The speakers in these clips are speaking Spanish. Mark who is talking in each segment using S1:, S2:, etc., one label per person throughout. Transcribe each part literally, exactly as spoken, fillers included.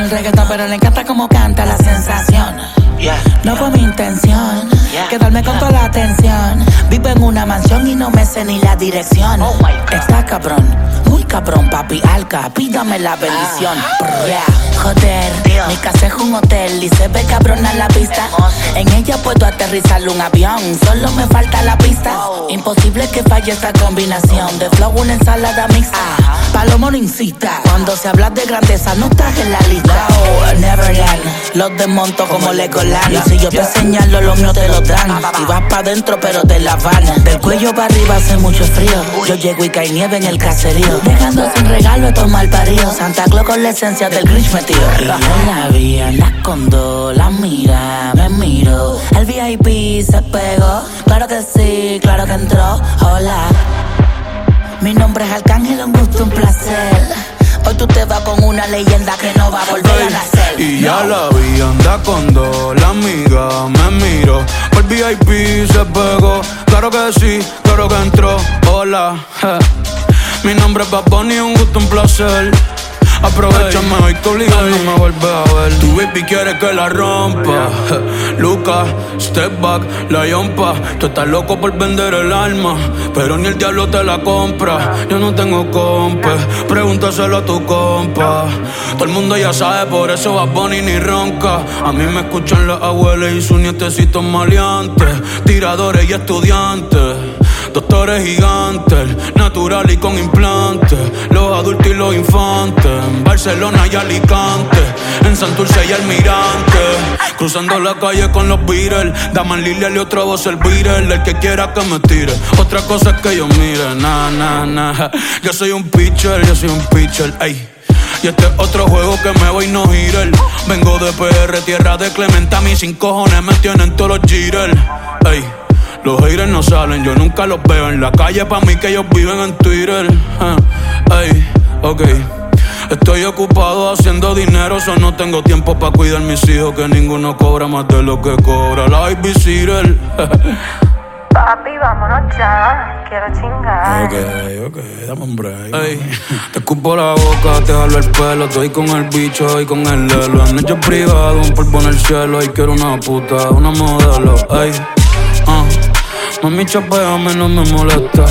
S1: el reggaetón, pero le encanta como canta la sensación. No fue mi intención quedarme con toda la atención. Vivo en una mansión y no me sé ni la dirección. Está cabrón, muy cabrón, papi Alca, pídame la bendición. Yeah, joder, mi casa es un hotel y se ve cabrona la vista. En ella puedo aterrizar un avión, solo me falta la pista. Imposible que falle esta combinación de flow, una ensalada mixta. Palomo no incita, cuando se habla de grandeza no estás en la lista. Oh, Neverland, los desmonto como Legoland. Y si yo te señalo, los míos te lo dan. Y vas pa' dentro pero te la van. Del cuello para arriba hace mucho frío. Yo llego y cae nieve en el caserío, dejando sin regalo a tomar parío. Santa Claus con la esencia del Grinch metido. Y yo la vi, anda con dos, la mira, me miro. El V I P se pegó, claro que sí, claro que entró. Hola, mi nombre es Arcángel, un gusto, un placer. Hoy tú te vas con una leyenda que no va a volver Ay, a nacer.
S2: Y ya no. La vi, anda con dos, la amiga me miro. El V I P se pegó, claro que sí, claro que entró. Hola, je. Mi nombre es Bad Bunny, un gusto, un placer. Aprovechame hoy que obligado no me vuelves a ver. Tu baby quiere que la rompa. Lucas, step back, la yompa. Tú estás loco por vender el alma, pero ni el diablo te la compra. Yo no tengo compa, pregúntaselo a tu compa. Todo el mundo ya sabe, por eso Bad Bunny ni ronca. A mí me escuchan las abuelas y sus nietecitos maleantes, tiradores y estudiantes, doctores gigantes, natural y con implantes, los adultos y los infantes, en Barcelona y Alicante, en Santurce y Almirante, cruzando la calle con los Beatles, Daman Lilial y otra voz el Beatle, el que quiera que me tire, otra cosa es que yo mire, na, na, na, yo soy un pitcher, yo soy un pitcher, ey. Y este es otro juego que me voy no girar. Vengo de P R, tierra de Clemente, a mí sin cojones me tienen todos los jitters, ey. Los haters no salen, yo nunca los veo en la calle, pa' mí que ellos viven en Twitter. uh, Ey, ok. Estoy ocupado haciendo dinero, so no tengo tiempo pa' cuidar mis hijos, que ninguno cobra más de lo que cobra la babysitter.
S3: Papi, vámonos ya, quiero chingar.
S2: Ok, ok, dame un break. Ey, te escupo la boca, te jalo el pelo, estoy con el bicho y con el lelo. En noche privado, un polvo en el cielo, y quiero una puta, una modelo. Ey, uh. Mami, chapeame, no me molesta,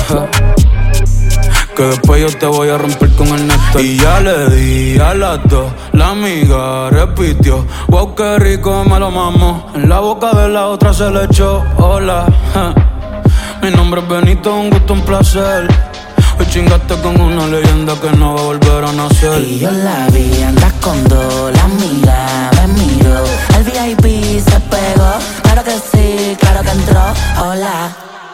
S2: que después yo te voy a romper con el néctar. Y ya le di a las dos, la amiga repitió, wow, qué rico me lo mamo. En la boca de la otra se le echó, hola, ja. Mi nombre es Benito, un gusto, un placer. Hoy chingaste con una leyenda que no va a volver a nacer.
S1: Y yo la vi, andas con dos, la amiga me miro. El V I P se pegó, claro que sí, claro que entró. Hola,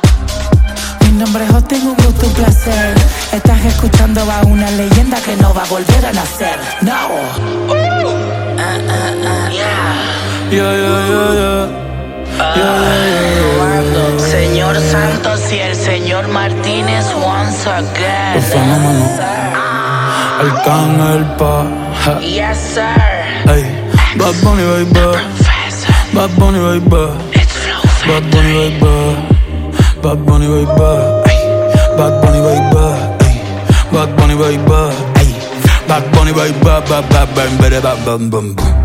S1: mi nombre es Austin, un gusto, un placer. Estás escuchando a una leyenda que no va a volver a nacer. No. Uh, uh, uh, yeah.
S2: Yeah, yeah, yeah, yeah. Yeah, yeah, yeah.
S1: Señor Santos y el señor Martínez once again.
S2: Los fenómenos, Arcángel pa.
S1: Yes sir.
S2: Ey, Bad Bunny baby, Bad Bunny baby, Bad Bunny baby, Bad Bunny baby, Bad Bunny baby, Bad Bunny baby, Bad Bunny baby, Bad Bunny baby, Bad Bunny baby.